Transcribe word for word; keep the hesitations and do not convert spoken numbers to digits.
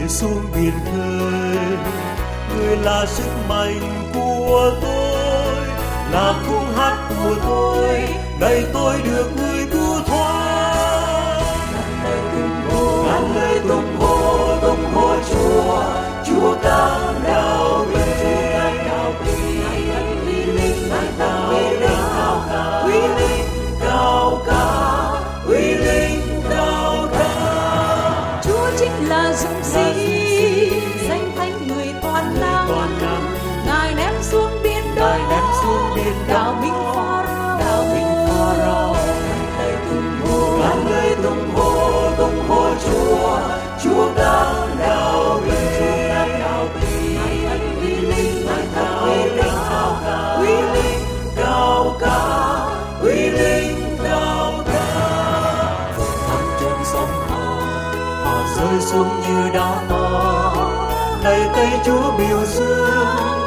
xuống biển khơi. Người là sức mạnh của tôi, là khung hát của tôi, đây tôi được người cứu thoát. Ngàn lời tung hô, tung hô Chúa, Chúa cao đạo quý, quý linh cao cả, quý linh cao cả, quý linh cao cả. Chúa chính là dũng sĩ, danh thánh người toàn năng, Ngài ném xuống biển Đông, đảo binh Pharaoh. Ngàn lời tung hô, tung hô Chúa, Chúa cao đạo quý, quý linh cao cả, quý linh cao cả, quý linh cao cả. Thẳng trên sông Hà, họ rơi xuống như đá to, đầy tay Chúa biểu dương.